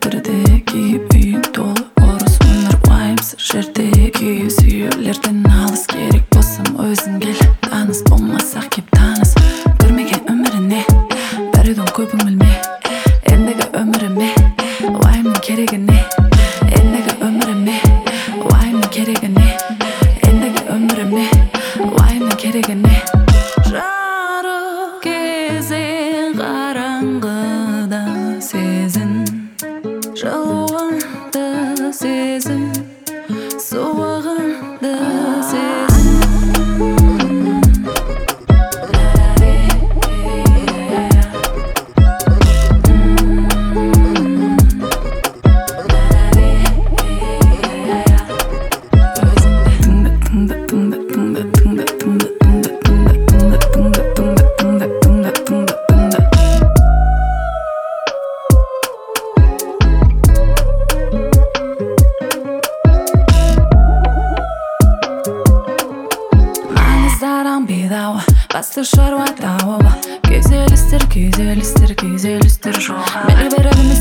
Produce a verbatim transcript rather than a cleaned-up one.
бірде күйіп үй толы орыс өмір уайымсыз жерде күй сүйеулерден алыс керек болсам өзің кел таныс болмасақ кеп таныс көрмеген өміріне бәрідің көбін білме ендігі өміріме уайымның керегі не ендігі өміріме уайымның керегі не ендігі өміріме уайымның керегі не жарық кезең қараңғыда сезін жылуыңды сезім суығыңды сезім Басты шаруа тауып күйзелістер, күйзелістер, күйзелістер жоқ Белгі береміз